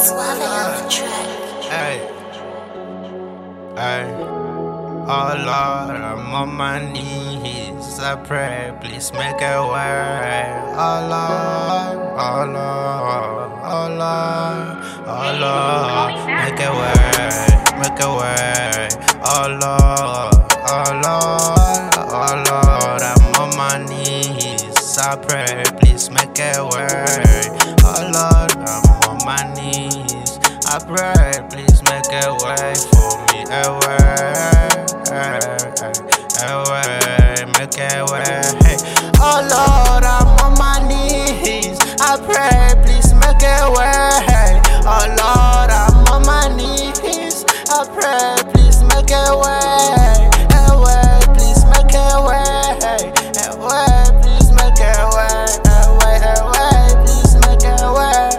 Suave on the track. Hey, hey, oh Lord, I'm on my knees. I pray, please make a way. Oh Lord, oh Lord, oh Lord, oh Lord, make a way. Oh Lord, oh Lord, oh Lord, I'm on my knees. I pray, please make a way. Oh Lord, I'm on my knees. I pray, please make a way for me, a way, make a way. Oh Lord, I'm on my knees. I pray, please make a way. Oh Lord, I'm on my knees. I pray, please make a way, please make a way, please make a way, please make a way,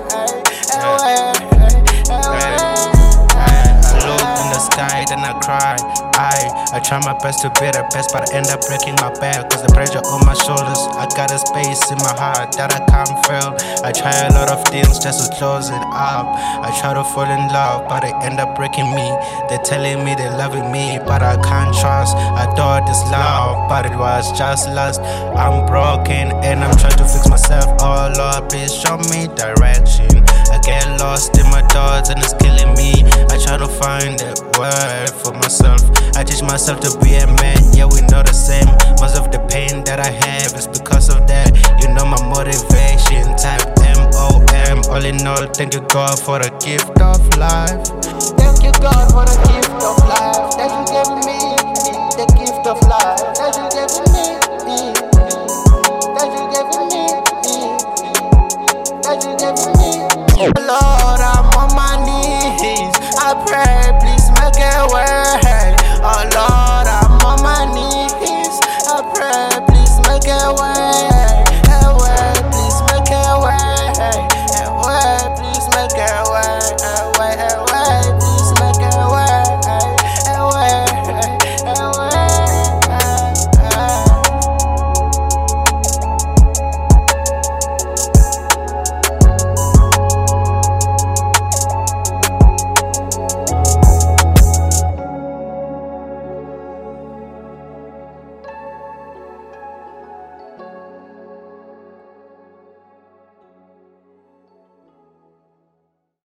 I look in the sky, then I cry. I try my best to be the best, but I end up breaking my back. Cause the pressure on my shoulders, I got a space in my heart that I can't fill. I try a lot of things just to close it up. I try to fall in love, but they end up breaking me. They're telling me they're loving me, but I can't trust. I thought it's love, but it was just lust. I'm broken and I'm trying to fix myself. Oh Lord, please show me direction. I get lost in my thoughts and it's killing me. I try to find a word for myself. I teach myself to be a man, yeah, we know the same. Most of the pain that I have is because of that. You know my motivation, type MOM. All in all, thank you God for the gift of life. Thank you God for the gift of life that you gave me.